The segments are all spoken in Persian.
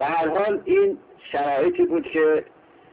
به هر حال این شرایطی بود که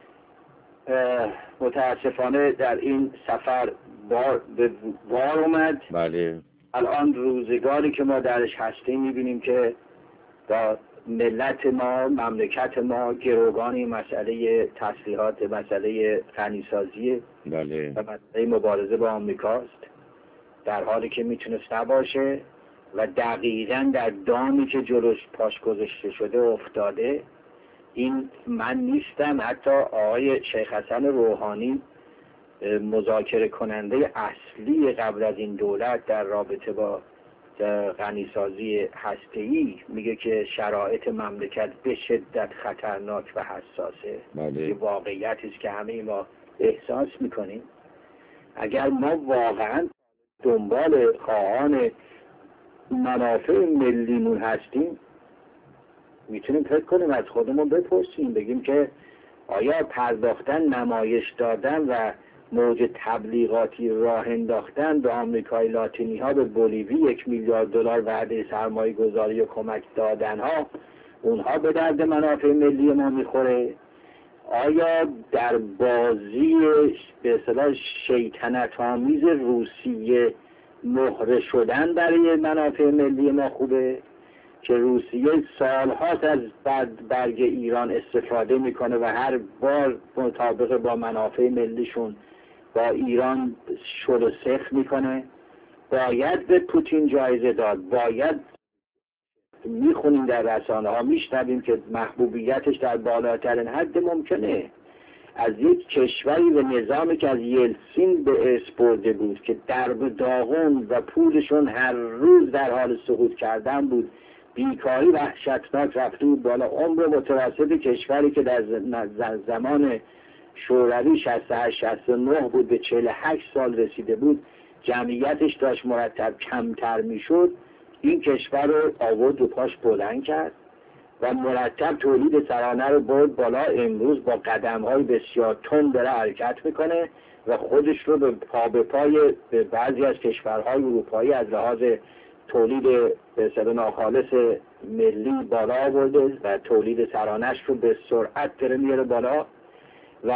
متاسفانه در این سفر به بار اومد. بله. الان روزگاری که ما درش هستیم میبینیم که با ملت ما، مملکت ما گروگان مسئله تسلیحات، مسئله غنیسازی بله. و مسئله مبارزه با آمریکاست، در حالی که میتونست نباشه و دقیقاً در دامی که جلوش پاش گذاشته شده افتاده. این من نیستم، حتی آقای شیخ حسن روحانی مذاکره کننده اصلی قبل از این دولت در رابطه با غنیسازی هسته‌ای میگه که شرایط مملکت به شدت خطرناک و حساسه. بله. این واقعیتی است که همه ما احساس میکنیم. اگر ما واقعا دنبال خواهان منافع ملیمون هستیم، میتونیم فکر کنیم، از خودمون بپرسیم، بگیم که آیا پرداختن، نمایش دادن و موج تبلیغاتی راه انداختن به آمریکای لاتینی ها، به بولیوی 1 میلیارد دلار وعده سرمایه گذاری و کمک دادن ها، اونها به درد منافع ملی ما میخوره؟ آیا در بازی به اصطلاح شیطنت آمیز روسیه مهره شدن برای منافع ملی ما خوبه؟ که روسیه سالهاست از برگ ایران استفاده میکنه و هر بار مطابق با منافع ملیشون با ایران شل و سخت میکنه. باید به پوتین جایزه داد. باید میخونیم در رسانه ها، میشنویم که محبوبیتش در بالاترین حد ممکنه. از یک کشوری و نظامی که از یلسین به ارث برده بود که درب داغون و پولشون هر روز در حال سقوط کردن بود، بیکاری وحشتناک رفته بود بالا، عمر متوسط کشوری که در زمان شوروی 68-69 بود به 48 سال رسیده بود، جمعیتش داشت مرتب کمتر میشد. این کشور رو آورد و پاش بلند کرد و مرتب تولید سرانه رو برد بالا. امروز با قدم‌های بسیار تند داره حرکت میکنه و خودش رو به پای به بعضی از کشورهای اروپایی از لحاظ تولید به اصطلاح ناخالص ملی بالا آورده و تولید سرانش رو به سرعت داره میاره بالا و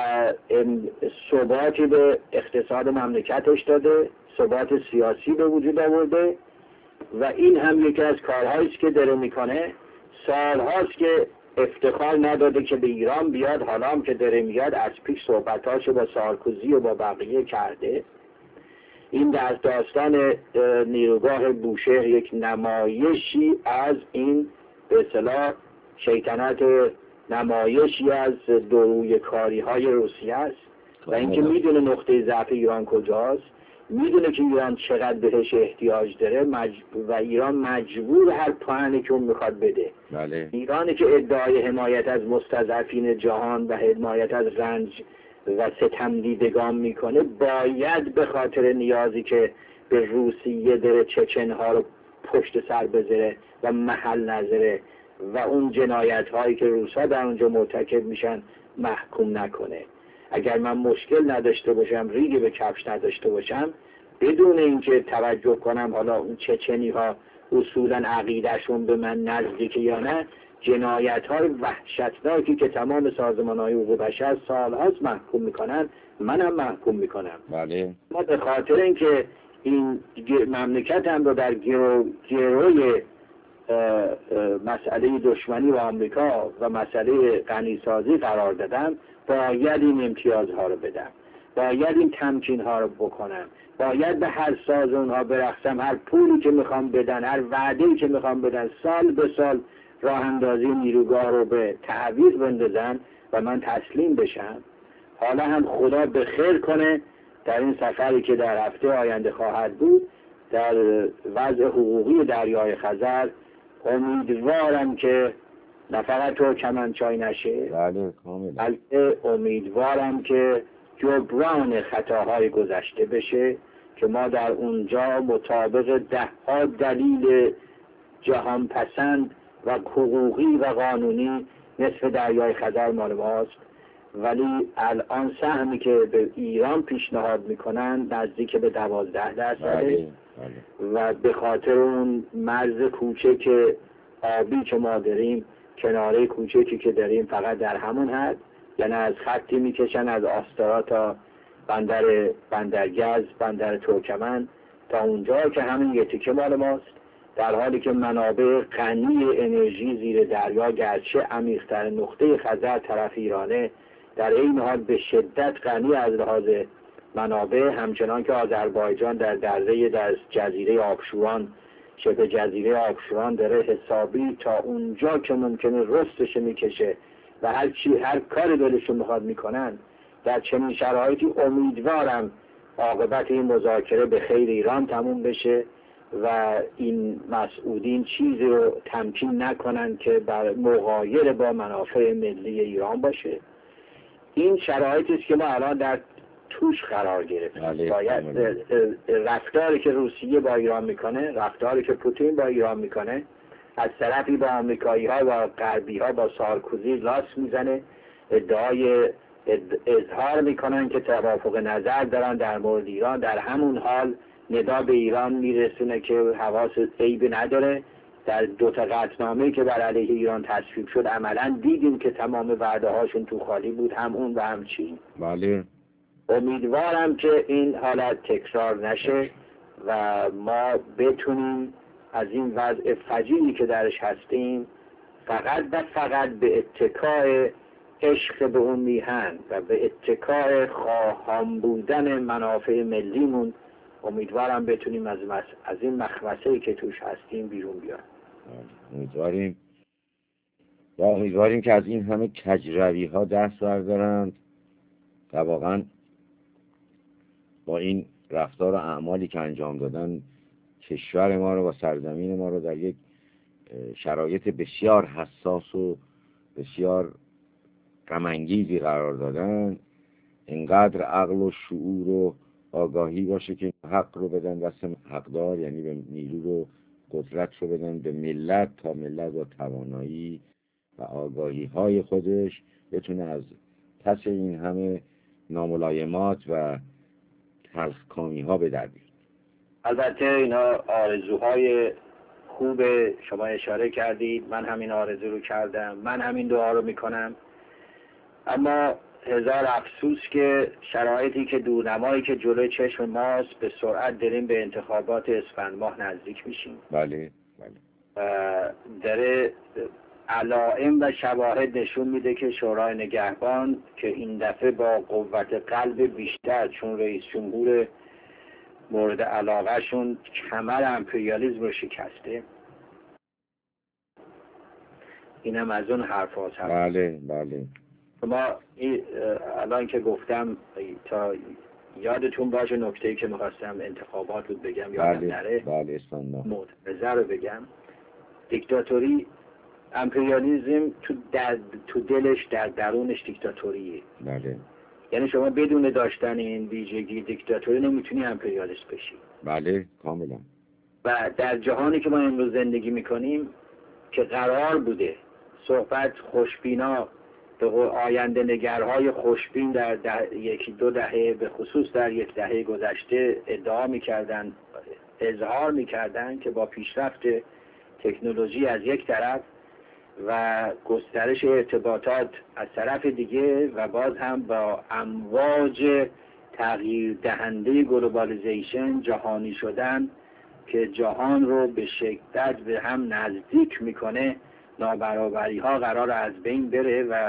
ثباتی به اقتصاد مملکتش داده، ثبات سیاسی به وجود آورده. و این هم یکی از کارهایی است که داره میکنه. سالهاست که افتخار نداده که به ایران بیاد، حالا هم که داره میاد از پیش صحبتاشو با سارکوزی و با بقیه کرده. این در داستان نیروگاه بوشهر یک نمایشی از این به اصطلاح شیطنت، نمایشی از دروی کاری های روسیه است و اینکه میدونه نقطه ضعف ایران کجاست، میدونه که ایران چقدر بهش احتیاج داره و ایران مجبور هر پوانی که اون میخواد بده. بله. ایرانی که ادعای حمایت از مستضعفین جهان و حمایت از رنج و ستم دیدگان میکنه، باید به خاطر نیازی که به روسیه داره چچنها رو پشت سر بذاره و محل نذاره و اون جنایت هایی که روسا در اونجا مرتکب میشن محکوم نکنه. اگر من مشکل نداشته باشم، ریگی به کفش نداشته باشم، بدون اینکه توجه کنم حالا اون چچنی ها اصولا عقیدهشون به من نزدیکه یا نه، جنایت های وحشتناکی که تمام سازمان های حقوق بشر سالهاست محکوم میکنن، منم محکوم میکنم. بله. ما به خاطر اینکه این مملکت هم رو در گروی مسئله دشمنی با آمریکا و مسئله غنیسازی قرار دادم، باید این امتیازها رو بدم، باید این تمکینها رو بکنم، باید به هر ساز اونها برقصم، هر پولی که میخوام بدن، هر وعده‌ای که میخوام بدن، سال به سال راه اندازی نیروگاه رو به تعویض بندازن و من تسلیم بشم. حالا هم خدا به خیر کنه در این سفری که در هفته آینده خواهد بود در وضع حقوقی دریای خزر، امیدوارم که نه فقط ترکمنچای نشه، بله کاملا، بلکه امیدوارم که جبران خطاهای گذشته بشه که ما در اونجا مطابق 10 دلیل جهان پسند و حقوقی و قانونی نصف دریای خزر مال ماست، ولی الان سهمی که به ایران پیشنهاد میکنن نزدیک به 12%. بله. و به خاطر اون مرز کوچک آبی که ما داریم کناره کوچکی که داریم فقط در همون حد، یعنی از خطی میکشن از آستارا تا بندرگز، بندر ترکمن، تا اونجا که همین یه تیکه مال ماست، در حالی که منابع غنی انرژی زیر دریا گرچه عمیق‌تر نقطه خزر طرف ایرانه، در این حال به شدت غنی از لحاظ منابع، همچنان که آذربایجان در جزیره آبشوان، شبه جزیره آبشوان داره حسابی تا اونجا که ممکنه رستش میکشه و هر کاری دلشون میخواد میکنن. در چنین شرایطی امیدوارم عاقبت این مذاکره به خیر ایران تموم بشه و این مسئولین چیزی رو تمکین نکنن که بر مغایر با منافع ملی ایران باشه. این شرایطی است که ما الان در توش قرار گرفتیم. باید رفتاری که روسیه با ایران میکنه، رفتاری که پوتین با ایران میکنه، از طرفی با آمریکایی ها و غربی ها با سارکوزی لاس میزنه، اظهار میکنن که توافق نظر دارن در مورد ایران، در همون حال ندا به ایران میرسونه که حواس عیبی نداره. در دو تا قطعنامه‌ای که بر علیه ایران تصویب شد عملا دیدیم که تمام وعده هاشون تو خالی بود، هم اون و هم چین. بله. امیدوارم که این حالت تکرار نشه و ما بتونیم از این وضع فجیعی که درش هستیم فقط به اتکای عشق به اون میهن و به اتکای خواهان بودن منافع ملیمون، امیدوارم بتونیم از این مخمسه‌ای که توش هستیم بیرون بیاریم. امیدواریم که از این همه کجروی ها دست بردارند و واقعا با این رفتار و اعمالی که انجام دادن کشور ما رو و سرزمین ما رو در یک شرایط بسیار حساس و بسیار غم‌انگیزی قرار دادن، اینقدر عقل و شعور و آگاهی باشه که حق رو بدن دست حقدار، یعنی به نیرو رو، قدرت رو بدن به ملت تا ملت با توانایی و آگاهی های خودش بتونه از پس این همه ناملایمات و تلخکامی ها به در بیاد. البته اینا آرزوهای خوب شما اشاره کردید، من همین آرزو رو کردم، من همین دعا رو میکنم، اما هزار افسوس که شرایطی که دورنمایی که جلوی چشم ماست، به سرعت داریم به انتخابات اسفند ماه نزدیک میشیم. بله. داره علائم و شواهد نشون میده که شورای نگهبان که این دفعه با قوت قلب بیشتر، چون رئیس جمهور مورد علاقه شون کمر امپریالیسم رو شکسته، اینم از اون حرف هاست. بله. ما الان که گفتم تا یادتون باشه نکته‌ای که می‌خواستم انتخابات رو بگم یادم نره. بله. معترضه رو بگم. دیکتاتوری، امپریالیسم تو دلش، در درونش دیکتاتوریه. بله. یعنی شما بدون داشتن این ویژگی دیکتاتوری نمیتونی امپریالیست بشی. بله، کاملا. و در جهانی که ما امروز زندگی میکنیم که قرار بوده صحبت خوشبینا به آینده نگرهای خوشبین در یکی دو دهه، به خصوص در یک دهه گذشته ادعا میکردن، اظهار میکردن که با پیشرفت تکنولوژی از یک طرف و گسترش ارتباطات از طرف دیگه و باز هم با امواج تغییر دهنده گلوبالیزیشن، جهانی شدن که جهان رو به شدت به هم نزدیک میکنه، نابرابری ها قرار از بین بره و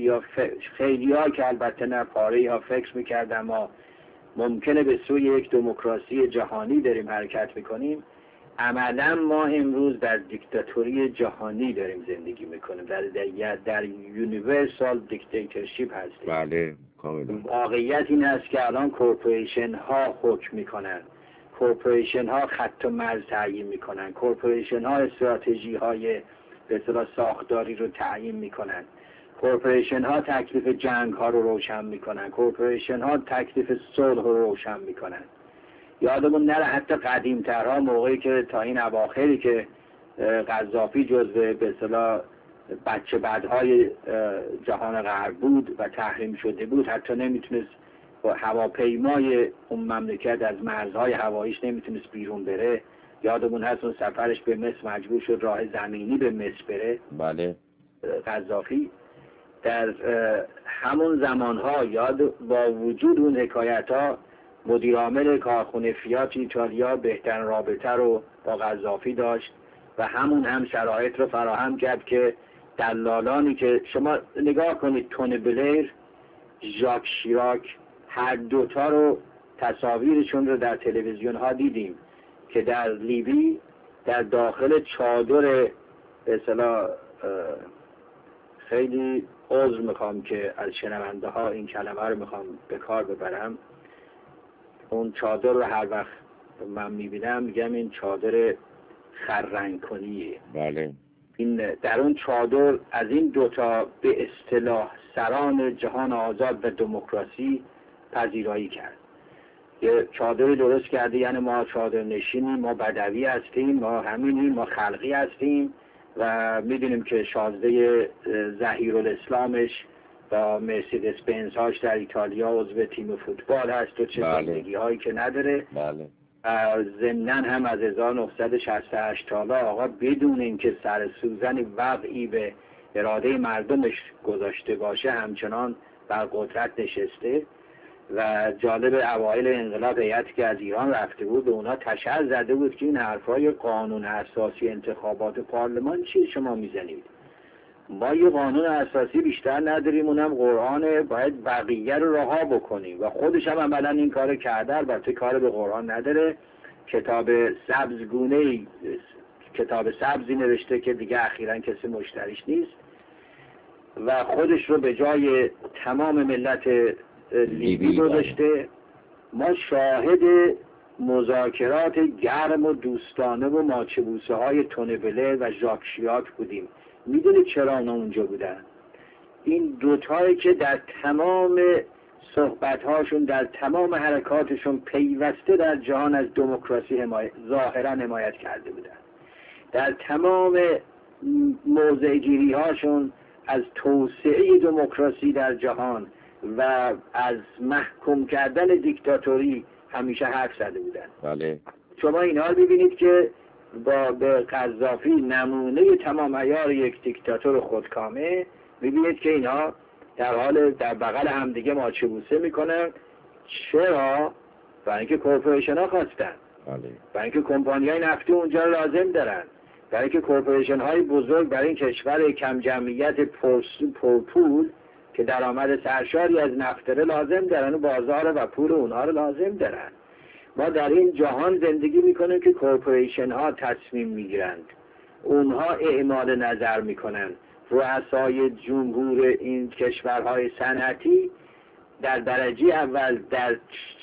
خیلی ها که البته نه پاره ها فکر میکردن ما ممکنه به سوی یک دموکراسی جهانی داریم حرکت میکنیم. عملا ما امروز در دیکتاتوری جهانی داریم زندگی میکنیم، در یونیورسال دیکتاتورشیپ هستیم. بله، کاملا. واقعیت این است که الان کورپوریشن ها حکم میکنن، کورپوریشن ها خط و مرز تعیین میکنن، کورپوریشن ها استراتژی های به اصطلاح ساختاری رو تعیین میکنن، کورپوریشن ها تکلیف جنگ ها رو روشن میکنن، کورپوریشن ها تکلیف صلح رو روشن میکنن. یادمون نره حتی قدیم‌ترها، موقعی که تا این اواخری که قذافی جزو به اصطلاح بچه بدهای جهان غرب بود و تحریم شده بود، حتی نمیتونست با هواپیمای اون مملکت از مرزهای هواییش نمیتونست بیرون بره. یادمون هست اون سفرش به مصر مجبور شد راه زمینی به مصر بره. بله. قذافی در همون زمانها یاد با وجود اون حکایت‌ها مدیر عامل کارخونه فیات ایتالیا بهترین رابطه رو با قذافی داشت و همون هم شرایط رو فراهم کرد که دلالانی که شما نگاه کنید، تونی بلیر، ژاک شیراک، هر دوتا رو تصاویرشون رو در تلویزیون ها دیدیم که در لیبی در داخل چادر به اصطلاح خیلی عذر میخوام که از شنونده ها این کلمه رو میخوام به کار ببرم، اون چادر رو هر وقت من میبینم میگم این چادر خررنگ کنیه. بله. این در اون چادر از این دوتا به اصطلاح سران جهان آزاد و دموکراسی پذیرایی کرد. یه چادری درست کرده، یعنی ما چادر نشینیم، ما بدوی هستیم، ما همینیم، ما خلقی هستیم و میدونیم که شازده ظهیرالاسلامش و مرسیدس بنز هاش در ایتالیا عضو تیم فوتبال هست و چه زندگی هایی که نداره. بله. ضمناً هم از 1968 تا حالا آقا بدون اینکه سر سوزن وضعی به اراده مردمش گذاشته باشه همچنان بر قدرت نشسته و جالب اوایل انقلاب هیئتی که از ایران رفته بود به اونا تشر زده بود که این حرفای قانون اساسی انتخابات پارلمان چی شما میزنید؟ ما یه قانون اساسی بیشتر نداریم، اونم قرآن، باید بقیه رو رها بکنیم و خودش هم عملا این کار کرده. البته کار به قرآن نداره، کتاب سبزی نوشته که دیگه اخیراً کسی مشتریش نیست و خودش رو به جای تمام ملت لیبی گذاشته. ما شاهد مذاکرات گرم و دوستانه و ماچبوسه های تونی بلیر و ژاک شیراک بودیم. میدونید چرا اونا اونجا بودن؟ این دوتایی که در تمام صحبت‌هاشون، در تمام حرکاتشون پیوسته در جهان از دموکراسی ظاهرا حمایت کرده بودن، در تمام موضع‌گیری هاشون از توسعه دموکراسی در جهان و از محکوم کردن دیکتاتوری همیشه حرف زده بودن. بله. شما اینا رو ببینید که به قذافی نمونه تمام عیار یک دیکتاتور خودکامه، ببینید که اینا در حال در بغل همدیگه ماچبوسه میکنن. چرا؟ برای اینکه کورپوریشن ها خواستن، برای اینکه کمپانی های نفتی اونجا لازم دارن، برای اینکه کورپوریشن های بزرگ برای این کشور کم جمعیت پرپول که درآمد سرشاری از نفت داره لازم دارن و بازار و پول اونها رو لازم دارن. ما در این جهان زندگی میکنیم که کورپوریشن ها تصمیم میگیرند، اونها اعمال نظر میکنن. رؤسای جمهور این کشورهای صنعتی در درجه اول در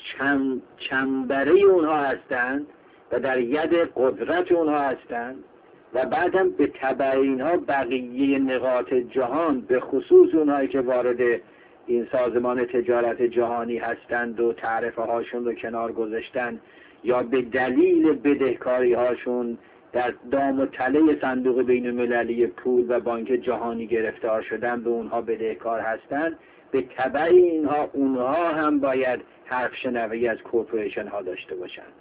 چنبره اونها هستند و در ید قدرت اونها هستند و بعدم به تبع اینها بقیه نقاط جهان به خصوص اونهایی که وارد این سازمان تجارت جهانی هستند و تعرفه هاشون رو کنار گذاشتن یا به دلیل بدهکاری هاشون در دام و تله صندوق بین المللی پول و بانک جهانی گرفتار شدن، به اونها بدهکار هستند. به تبع اینها اونها هم باید حرف شنوی از کورپوریشن ها داشته باشند.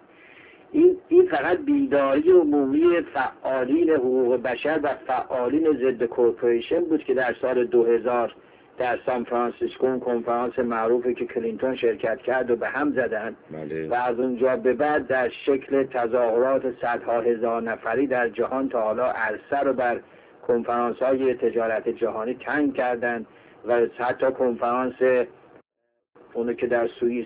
این فقط بیداری عمومی فعالین حقوق بشر و فعالین ضد کورپوریشن بود که در سال 2000 در سان فرانسیسکو اون کنفرانس معروفی که کلینتون شرکت کرد و به هم زدن و از اونجا به بعد در شکل تظاهرات صدها هزار نفری در جهان تا حالا عرصه رو بر کنفرانس های تجارت جهانی تنگ کردن و حتی کنفرانس اونو که در سوئیس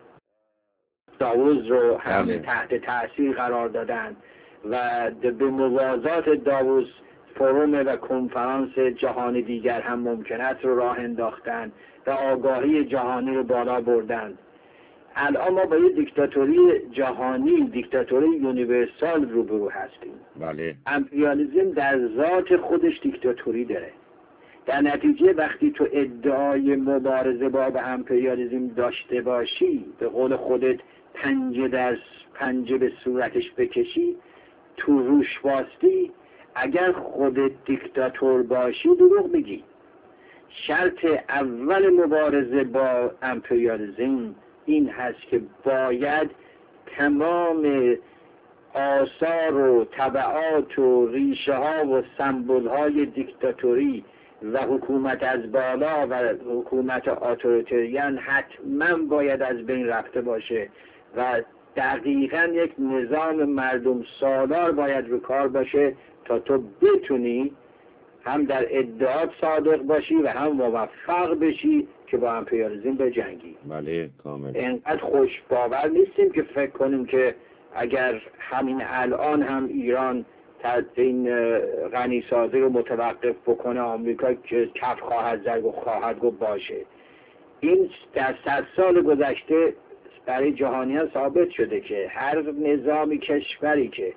داووس رو هم تحت تاثیر قرار دادن و به موازات داووس فروم و کنفرانس جهانی دیگر هم ممکنات رو راه انداختن و آگاهی جهانی رو بالا بردن. الان ما با یه دیکتاتوری جهانی، دیکتاتوری یونیورسال روبرو هستیم. بله. امپریالیسم در ذات خودش دیکتاتوری داره. در نتیجه وقتی تو ادعای مبارزه با امپریالیسم داشته باشی، به قول خودت پنجه به صورتش بکشی، تو روش باستی، اگر خودت دیکتاتور باشی دروغ میگی. شرط اول مبارزه با امپریالیسم این هست که باید تمام آثار و تبعات و ریشه ها و سمبل های دیکتاتوری و حکومت از بالا و حکومت اتوریتریان حتما باید از بین رفته باشه و دقیقا یک نظام مردم سالار باید رو کار باشه تا تو بتونی هم در ادعات صادق باشی و هم موفق بشی که با امپریالیسم بجنگی. بله کامل. اینقدر خوش باور نیستیم که فکر کنیم که اگر همین الان هم ایران این غنی سازی رو متوقف بکنه آمریکا که کف خواهد زد و خواهد گفت باشه. این در 100 سال گذشته برای جهانیان ثابت شده که هر نظامی کشوری که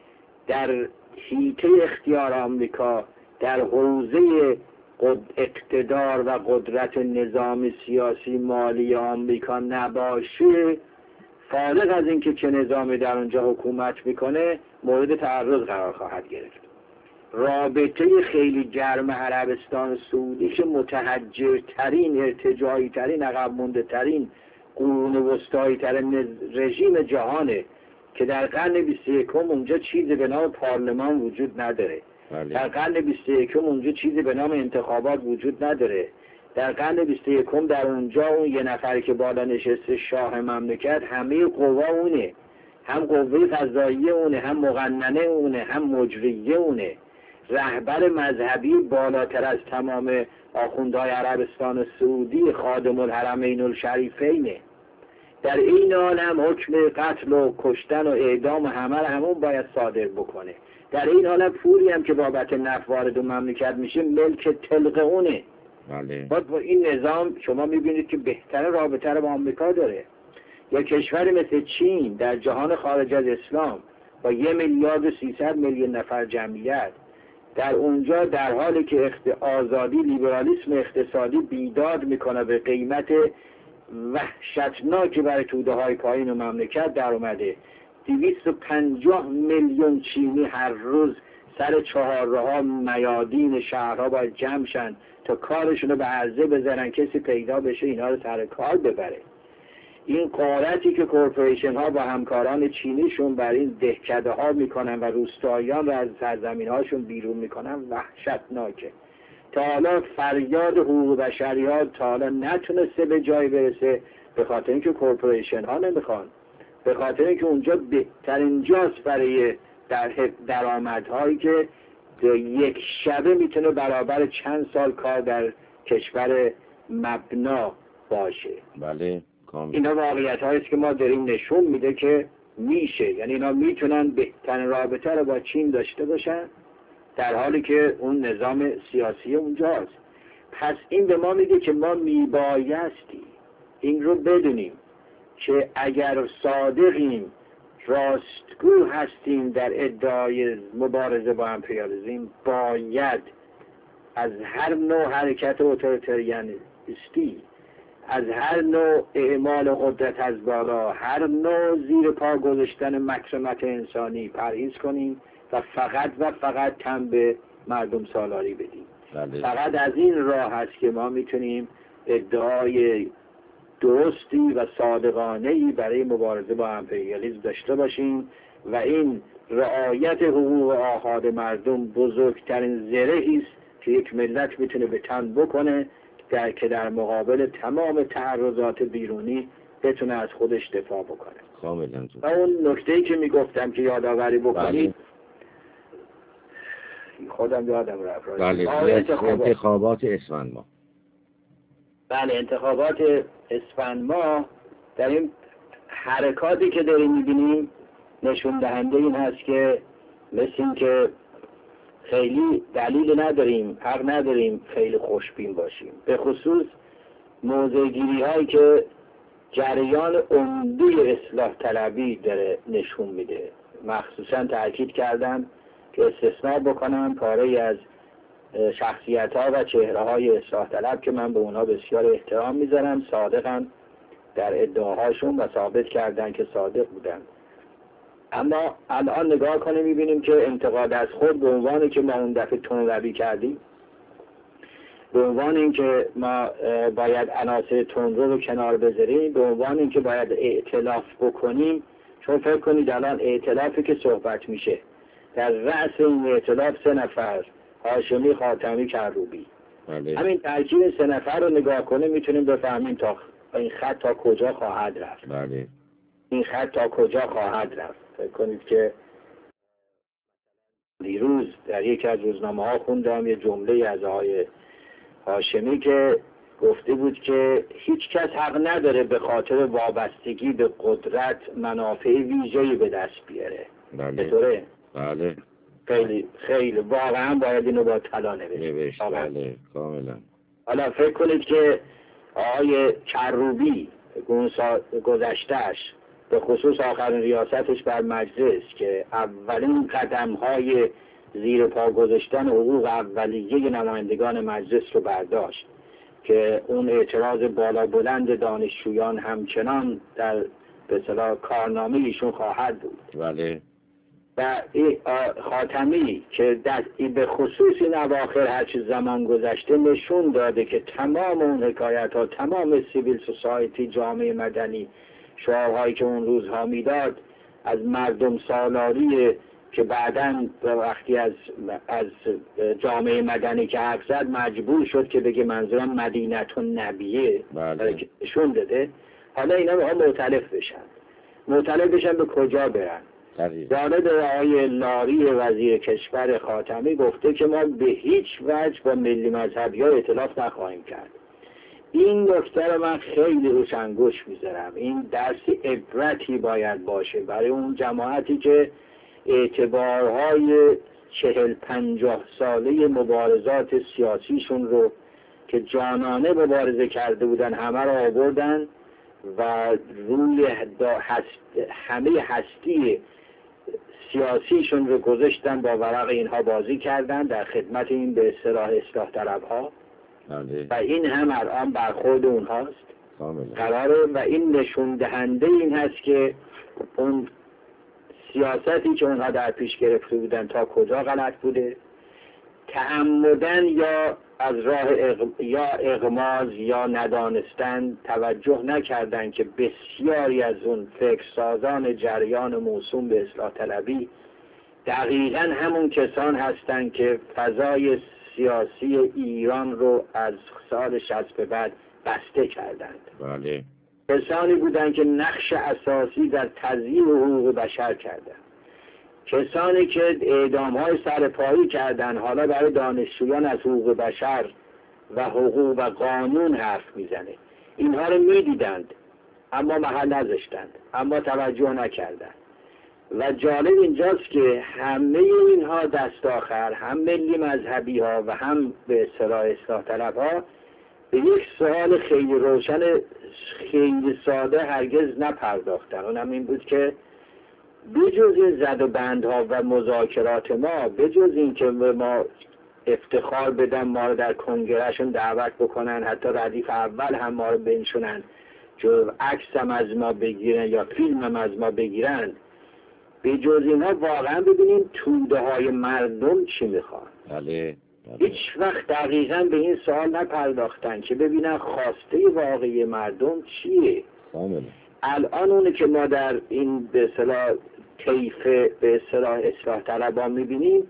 در حیطه اختیار آمریکا در حوزه اقتدار و قدرت نظام سیاسی مالی آمریکا نباشه، فارغ از اینکه چه نظامی در اونجا حکومت میکنه مورد تعرض قرار خواهد گرفت. رابطه خیلی گرم عربستان سعودی که متحجرترین، ارتجاعی ترین، عقب مونده ترین، قرون وسطایی ترین رژیم جهانه که در قرن 21 اونجا چیزی به نام پارلمان وجود نداره. در قرن 21 اونجا چیزی به نام انتخابات وجود نداره. در قرن 21 در اونجا اون یه نفری که بالا نشسته شاه مملکت همه قوا اونه، هم قوه قضاییه اونه، هم مقننه اونه، هم مجریه اونه. رهبر مذهبی بالاتر از تمام آخوندهای عربستان سعودی خادم الحرمین الشریفینه. در این حال هم حکم قتل و کشتن و اعدام همون باید صادر بکنه. در این حال پولی هم که بابت نفت وارد و مملکت میشه ملک طلق اونه. بله. با این نظام شما میبینید که بهتر رابطه رو با آمریکا داره. یا کشوری مثل چین در جهان خارج از اسلام با 1,300,000,000 نفر جمعیت، در اونجا در حالی که آزادی لیبرالیسم اقتصادی بیداد میکنه به قیمت وحشتناکی برای توده های پایین و مملکت در اومده، 250,000,000 چینی هر روز سر چهارراه میادین شهرها باید جمع شن تا کارشونو به عرضه بزنن، کسی پیدا بشه اینا رو سر کار ببره. این قارتی که کورپوریشن ها با همکاران چینیشون بر این دهکده ها میکنن و روستاییان رو از سرزمین هاشون بیرون میکنن وحشتناکه. تا حالا فریاد حقوق بشری ها تا حالا نتونسته به جای برسه به خاطر اینکه کورپوریشن ها نمیخوان، به خاطر اینکه اونجا بهترین جاست برای درآمدهایی که یک شبه میتونه برابر چند سال کار در کشور مبنا باشه. بله کامل. اینا واقعیت هاییست که ما داریم نشون میده که میشه، یعنی اینا میتونن بهترین رابطه رو با چین داشته باشن در حالی که اون نظام سیاسی اونجاست. پس این به ما میگه که ما میبایستی این رو بدونیم که اگر صادقیم، راستگو هستیم در ادعای مبارزه با امپریالیسم، باید از هر نوع حرکت اتوریتریانیستی، از هر نوع اعمال قدرت از بالا، هر نوع زیر پا گذاشتن مکرمت انسانی پرهیز کنیم و فقط تن به مردم سالاری بدیم. بله. فقط از این راه هست که ما میتونیم ادعای درستی و صادقانه‌ای برای مبارزه با امپریالیسم داشته باشیم و این رعایت حقوق آحاد مردم بزرگترین زرهی است که یک ملت میتونه به تن بکنه که در مقابل تمام تعرضات بیرونی بتونه از خودش دفاع بکنه. کاملا. و اون نکته‌ای که میگفتم که یادآوری بکنید، خودم یادم رفت. بله. انتخابات اسفند ماه. بله، انتخابات اسفند ماه در این حرکاتی که داریم میبینیم نشون دهنده این هست که مثل این که خیلی دلیل نداریم، حق نداریم خیلی خوشبین باشیم، به خصوص موضع‌گیری هایی که جریان عمده اصلاح طلبی داره نشون میده. مخصوصا تاکید کردم که استثناء بکنم پاره از شخصیت ها و چهره های اصلاح طلب که من به اونها بسیار احترام میذارم، صادقن در ادعاهاشون و ثابت کردن که صادق بودن. اما الان نگاه کنیم میبینیم که انتقاد از خود به عنوانی که ما اون دفعه تندروی کردیم، به عنوان اینکه ما باید عناصر تندرو رو کنار بذاریم، به عنوان اینکه باید ائتلاف بکنیم، چون فکر کنید الان ائتلافی که صحبت میشه در رأس این ائتلاف 3 نفر، هاشمی، خاتمی، کروبی. بله. همین ترکیب 3 نفر رو نگاه کنه میتونیم بفهمیم تا این خط تا کجا خواهد رفت. بله. این خط تا کجا خواهد رفت. فکر کنید که دیروز در یکی از روزنامه ها خوندم یه جمله از آقای هاشمی که گفته بود که هیچ کس حق نداره به خاطر وابستگی به قدرت منافع ویژه‌ای به دست بیاره. بله. چطوره؟ بله. خیلی واقعا باید اینو با طلا نوشت. بله کاملا. حالا فکر کنید که آقای کروبی گذشتهش به خصوص آخرین ریاستش بر مجلس که اولین قدم‌های زیر پا گذاشتن حقوق اولیه نمایندگان مجلس رو برداشت که اون اعتراض بالا بلند دانشجویان همچنان در به اصطلاح کارنامه ایشون خواهد بود. بله. و خاتمی که به خصوص این اواخر هرچی زمان گذشته نشون داده که تمام اون حکایت ها، تمام سیویل سوسایتی، جامعه مدنی، شعارهایی که اون روزها میداد از مردم سالاری که بعداً وقتی از جامعه مدنی که حرف زد مجبور شد که بگه منظورم مدینت النبیه. بله. که نشون داده. حالا اینا باید معتلف بشن به کجا برن. جالب آقای لاری وزیر کشور خاتمی گفته که ما به هیچ وجه با ملی مذهبی ها ائتلاف نخواهیم کرد. این نکته رو من خیلی روش انگوش میذارم. این درس عبرتی باید باشه برای اون جماعتی که اعتبارهای 40-50 ساله مبارزات سیاسیشون رو که جانانه مبارزه کرده بودن همه رو آوردن و روی همه هستی سیاسیشون رو گذاشتن، با ورق اینها بازی کردن در خدمت این به اصطلاح اصلاح طلبها. و این هم الان برخورد اونهاست قراره و این نشون دهنده این هست که اون سیاستی که اونها در پیش گرفته بودن تا کجا غلط بوده. تعمدن یا از راه اغماز یا ندانستن توجه نکردن که بسیاری از اون فکرسازان جریان موسوم به اصلاح طلبی دقیقاً همون کسان هستند که فضای سیاسی ایران رو از سال 60 به بعد بسته کردند. بله. کسانی بودند که نقش اساسی در تضییع حقوق بشر کردند. کسانی که اعدام‌های سرپایی کردند حالا برای دانشجویان از حقوق بشر و حقوق و قانون حرف میزنه. اینها رو میدیدند اما محل نذاشتند، اما توجه نکردند. و جالب اینجاست که همه اینها دست آخر هم ملی مذهبی ها و هم به اصطلاح اصلاح طلب ها به یک سوال خیلی روشن خیلی ساده هرگز نپرداختن. اونم این بود که بجز این زد و بندها و مذاکرات ما، بجز این که ما افتخار بدن ما رو در کنگرهشون دعوت بکنن، حتی ردیف اول هم ما رو بنشونن، جو عکس هم از ما بگیرن یا فیلم هم از ما بگیرن، به جز اینها واقعا ببینیم توده های مردم چی میخوان. بله. هیچ وقت دقیقا به این سوال نپرداختن که ببینن خواسته واقعی مردم چیه. الان اونه که ما در این به اصطلاح طیف به اصطلاح اصلاح طلبا میبینیم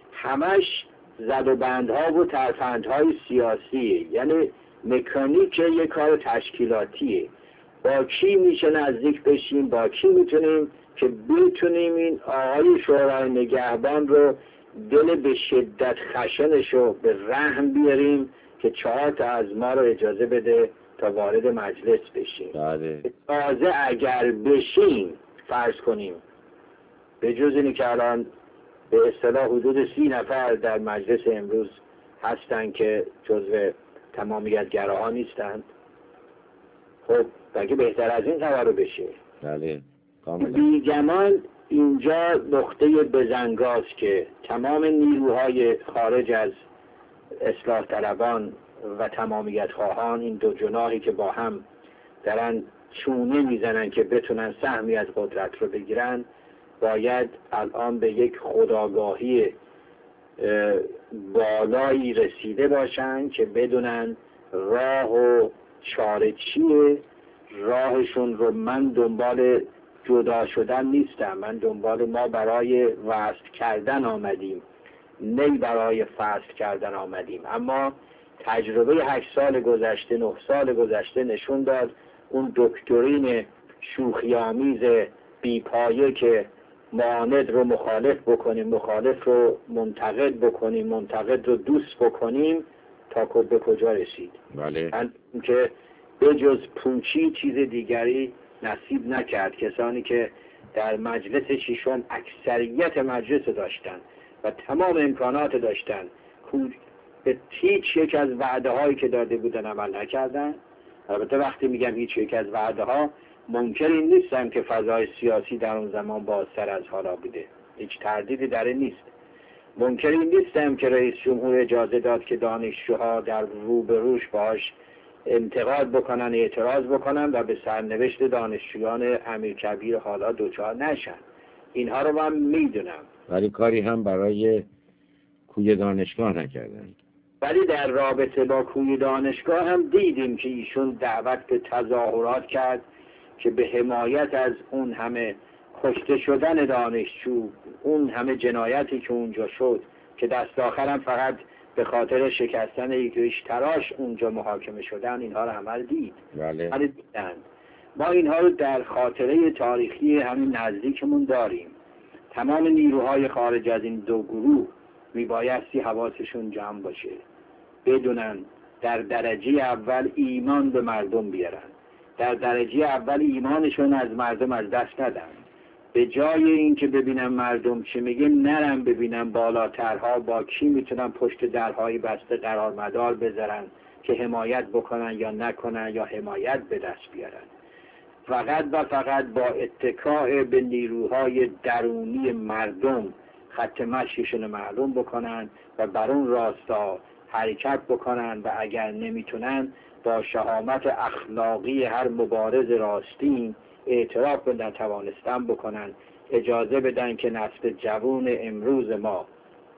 همش زد و بندها و ترفندهای سیاسیه، یعنی مکانیک یک کار تشکیلاتیه. با کی میشه نزدیک بشیم، با کی میتونیم که بتونیم این آقای شورای نگهبان رو دل به شدت خشنش رو به رحم بیاریم که 4 تا از ما رو اجازه بده تا وارد مجلس بشیم. تازه اگر بشیم فرض کنیم به جز اینی که الان به اصطلاح حدود 30 نفر در مجلس امروز هستن که جزو تمامیت‌گراها نیستند، خب بگه بهتر از این قرار بشه. بله. بیگمان اینجا نقطه بزنگاست که تمام نیروهای خارج از اصلاح طلبان و تمامیت خواهان، این دو جناحی که با هم دارن چونه میزنن که بتونن سهمی از قدرت رو بگیرن، باید الان به یک خودآگاهی بالایی رسیده باشن که بدونن راه و چاره چیه. راهشون رو من دنبال جدا شدن نیستم. من دنبال ما برای وصل کردن آمدیم، نه برای فصل کردن آمدیم. اما تجربه 8 سال گذشته، 9 سال گذشته نشون داد اون دکترین شوخی‌آمیز بی‌پایه که معاند رو مخالف بکنیم، مخالف رو منتقد بکنیم، منتقد رو دوست بکنیم، تا به کجا رسید. بله. که به جز پوچی چیز دیگری نصیب نکرد. کسانی که در مجلس ششم اکثریت مجلس داشتن و تمام امکانات داشتن، به هیچ یک از وعده هایی که داده بودن عمل نکردن. البته وقتی میگم هیچ یک از وعده ها، منکر این نیستم که فضای سیاسی در اون زمان بازتر از حالا بوده، هیچ تردیدی در این نیست. منکر این نیستم که رئیس جمهور اجازه داد که دانشجوها در روبروش باهاش انتقاد بکنن، اعتراض بکنن و به سرنوشت دانشجویان امیرکبیر حالا دوچار نشن. اینها رو من میدونم، ولی کاری هم برای کوی دانشگاه نکردن. ولی در رابطه با کوی دانشگاه هم دیدیم که ایشون دعوت به تظاهرات کرد که به حمایت از اون همه کشته شدن دانشجو، اون همه جنایتی که اونجا شد، که دست آخرم فقط به خاطر شکستن یک ریش تراش اونجا محاکمه شدن، اینها رو همه دید. بله. ولی دیدن. ما اینها رو در خاطره تاریخی همین نزدیکمون داریم. تمام نیروهای خارج از این دو گروه میبایستی حواسشون جمع باشه، بدونن در درجه اول ایمان به مردم بیارن، در درجه اول ایمانشون از مردم از دست ندن. به جای این که ببینم مردم چه میگه، نرم ببینم بالاترها با کی میتونن پشت درهای بسته قرار مدار بذارن که حمایت بکنن یا نکنن یا حمایت به دست بیارن. فقط و فقط با اتکاء به نیروهای درونی مردم خط مشیشون معلوم بکنن و بر اون راستا حرکت بکنن، و اگر نمیتونن با شهامت اخلاقی هر مبارز راستین اعتراف به نتوانستن بکنن، اجازه بدن که نسل جوان امروز ما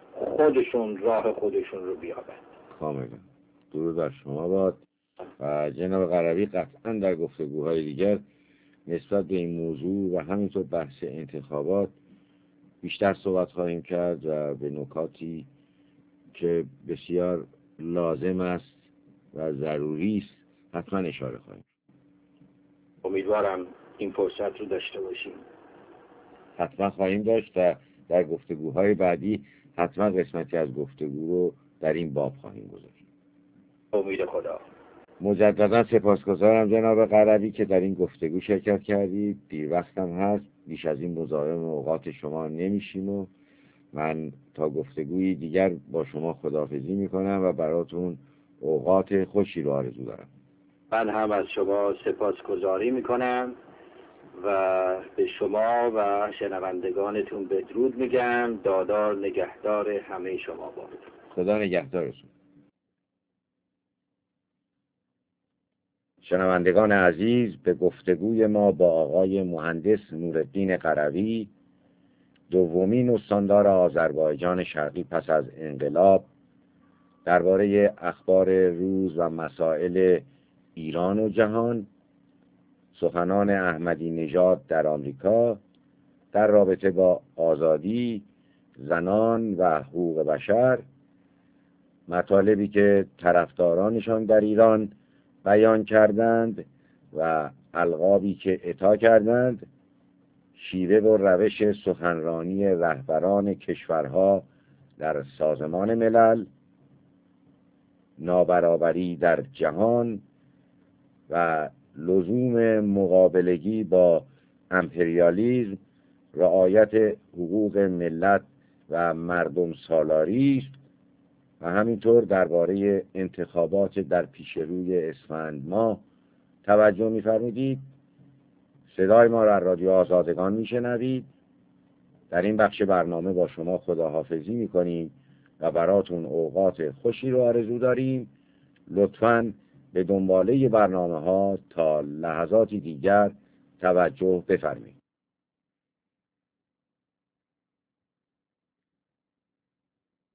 خودشون راه خودشون رو بیابند. کاملا. درود بر شما باد. و جناب قروی قطعا در گفتگوهای دیگر نسبت به این موضوع و همینطور بحث انتخابات بیشتر صحبت خواهیم کرد و به نکاتی که بسیار لازم است و ضروری است حتما اشاره خواهیم. امیدوارم این فرصت رو داشته باشیم. حتما خواهیم داشت و در گفتگوهای بعدی حتما قسمتی از گفتگو رو در این باب خواهیم گذاشت. امید خدا. مجددا سپاسگزارم جناب قروی که در این گفتگو شرکت کردید. دیر وقتم هست، بیش از این مزاحم اوقات شما نمیشیم و من تا گفتگوی دیگر با شما خداحافظی میکنم و براتون اوقات خوشی رو آرزو دارم. من هم از شما سپاسگزاری میکنم و به شما و شنوندگانتون بدرود میگم. دادار نگهدار همه شما باد. خدا نگهدارتون. شنوندگان عزیز، به گفتگوی ما با آقای مهندس نورالدین قروی، دومین استاندار آذربایجان شرقی پس از انقلاب، درباره اخبار روز و مسائل ایران و جهان، سخنان احمدی نژاد در آمریکا در رابطه با آزادی، زنان و حقوق بشر، مطالبی که طرفدارانشان در ایران بیان کردند و القابی که عطا کردند، شیوه و روش سخنرانی رهبران کشورها در سازمان ملل، نابرابری در جهان و لزوم مقابلگی با امپریالیسم، رعایت حقوق ملت و مردم سالاری است و همینطور درباره انتخابات در پیش روی اسفند ماه توجه می‌فرمودید. صدای ما را از رادیو آزادگان میشنوید. در این بخش برنامه با شما خداحافظی میکنیم و براتون اوقات خوشی رو آرزو داریم. لطفاً به دنباله برنامه ها تا لحظاتی دیگر توجه بفرمایید.